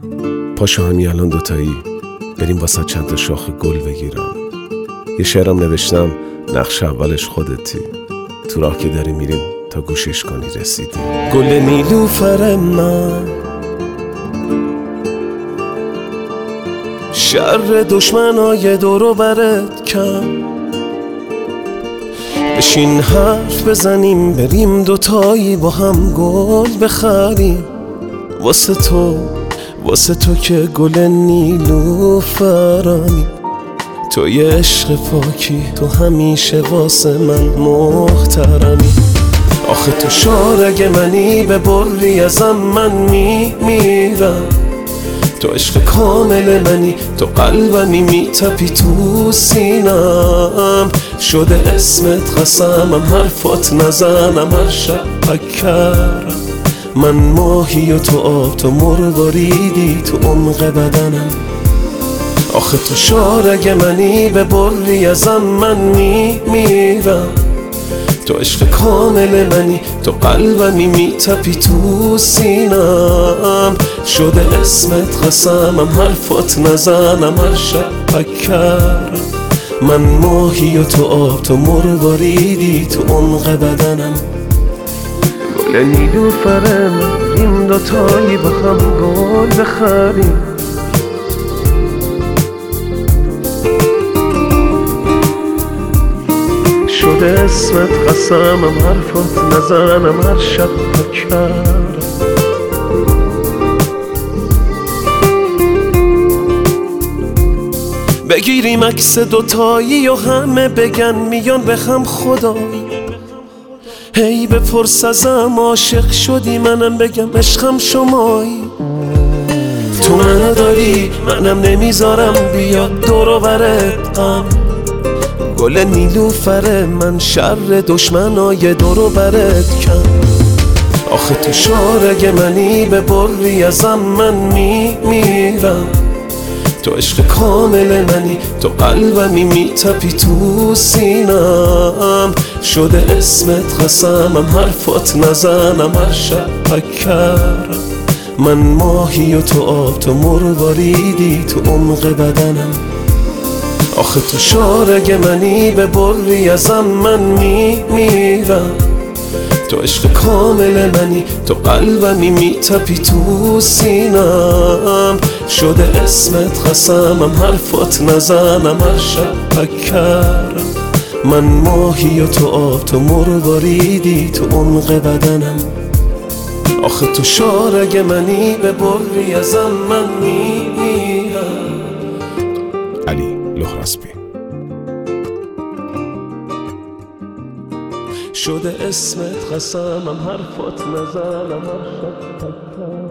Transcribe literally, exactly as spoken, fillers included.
پاشو همین الان دوتایی بریم واسه چند تا شاخ گل بگیرم. یه شعرم نوشتم نقش اولش خودتی، تو راه که داری میریم تا گوشش کنی رسیدی. گل نیلوفر من شر دشمنای دورو برت کم، بشین حرف بزنیم بریم دوتایی با هم گل بخریم. واسه تو واسه تو که گل نیلوفرمی، تو یه عشق پاکی، تو همیشه واسه من محترمی. آخه تو شارگ منی، به بری ازم من میمیرم. تو عشق کامل منی، تو قلبمی میتپی تو سینم. شده اسمت قسمم، حرفات نزنم هر شب پکرم. من ماهی و تو آب، تو مرواریدی تو عمق بدنم. آخه تو شارگ منی، به بری ازم من میمیرم. تو عشق کامل منی، تو قلبمی میتپی تو سینم. شده اسمت قسمم، حرفات نزنم هر شب پکرم. من ماهی و تو آب، تو مرواریدی تو عمق بدنم. گل نیلوفر من، این دوتایی با هم گل بخریم. شده اسمت قسمم، حرفات نزنم هر شب پکرم. بگیریم عکس دوتایی و همه بگن میان به هم خدایی. هی بپرس ازم عاشق شدی، منم بگم عشقم شمایی. تو منو داری منم نمیذارم بیاد دور و برت غم. گل نیلوفر من شر دشمنای دور و برت کم. آخه تو شارگ منی، به بری ازم من میمیرم. تو عشق کامل منی، تو قلبمی میتپی تو سینم. شده اسمت قسمم، حرفات نزنم هر شب پکرم. من ماهی و تو آب، تو مرواریدی تو عمق بدنم. آخه تو شارگ منی، به بری ازم من میمیرم. تو عشق کامل منی، تو قلبمی میتپی تو سینم. شده اسمت قسمم، حرفات نزنم هر شب پکرم. من ماهی و تو آب، تو مرواریدی تو عمق بدنم. آخه تو شارگ منی، به بری ازم من میمیرم. علی لهراسبی. شده اسمت قسمم، حرفات نزنم هر شب پکرم.